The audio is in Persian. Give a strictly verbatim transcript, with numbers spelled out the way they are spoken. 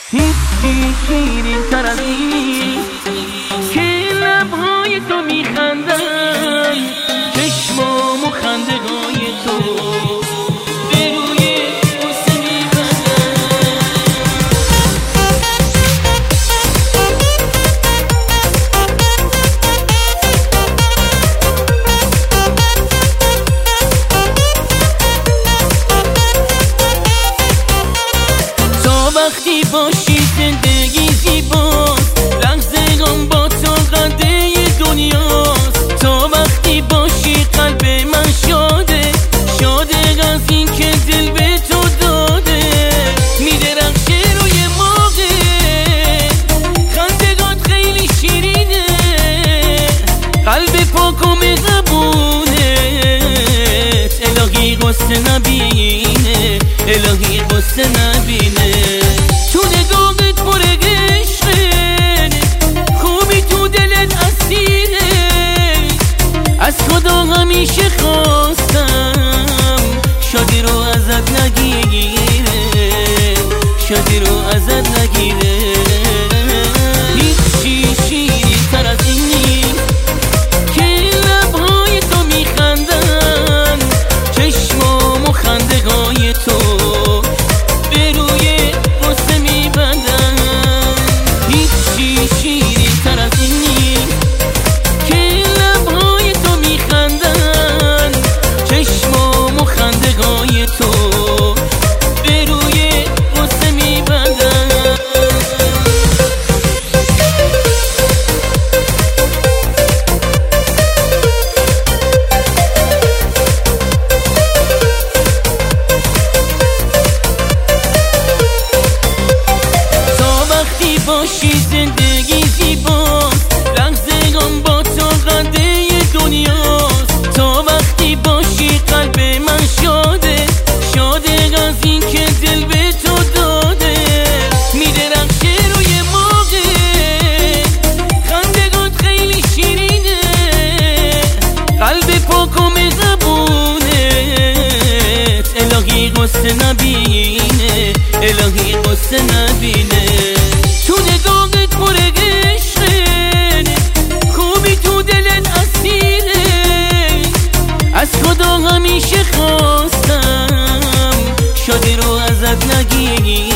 هیچی شیرین تر از این که لبهای تو میخندن، چشمام و خنده‌های تو به روی بوسه میبندن. تا وقتی باشی زندگی زیباست، لحظه‌ام با تو قده دنیاست. تا وقتی باشی قلب من شاده، شاده از این که دل به تو داده. میدرخشه روی موقع خندگات خیلی شیرینه، قلب پاک و مهربونه. الهی قصه نبینه، الهی قصه نبینه. تو نگاهت پر عشقه، خوبی تو دلت اسیره. از خدا همیشه خواستم شادی رو ازت نگیره، شادی رو ازت نگیره. هیچی شیرین تر از این نیست که لبهای تو میخندن، چشمام و خنده‌های تو به روی بوسه میبندن. هیچی شیرین تر از این نیست که لبهای تو میخندن، چشمام و خنده‌های تو به روی بوسه میبندن. باشی زندگی زیباست، لحظه‌ام با تو قده دنیاست. تا وقتی باشی قلب من شاده، شاده از این که دل به تو داده. میدرخشه روی موقع خندگات خیلی شیرینه، قلب پاک و مهربونه. الهی قصه نبینه، الهی قصه نبینه. تو نگاهت پر عشقه، خوبی تو دلت اسیره. از خدا همیشه خواستم شادی رو ازت نگیره،